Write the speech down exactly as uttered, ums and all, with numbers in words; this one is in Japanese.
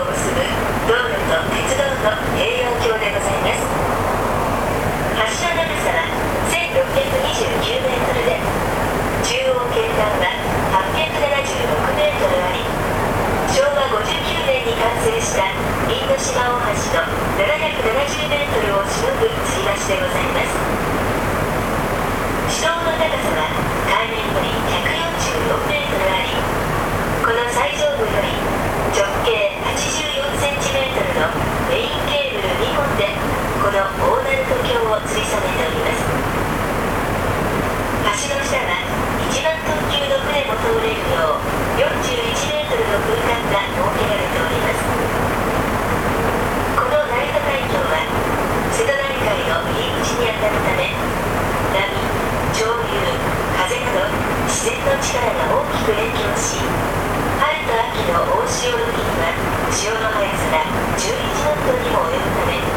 結ぶ道路と鉄道の併用橋でございます。橋の長さはせんろっぴゃくにじゅうきゅうメートルで、中央径端ははっぴゃくななじゅうろくメートルあり、しょうわごじゅうきゅうねんに完成した因島大橋のななひゃくななじゅうメートルをしのぐ吊り橋でございます。主塔の高さは海面よりひゃくよんじゅうよんメートルあり、この最上部より直径はちじゅうよんセンチメートルのメインケーブルにほんでこの大鳴門橋を吊り下げております。橋の下はいちまんトン級の船も通れるようよんじゅういちメートルの空間が設けられております。この成田海峡は瀬戸内海の入り口にあたるため、波、潮流、風など自然の力が大きく影響し、春と秋の大潮の日には潮の速さがじゅういちノットにも及ぶため、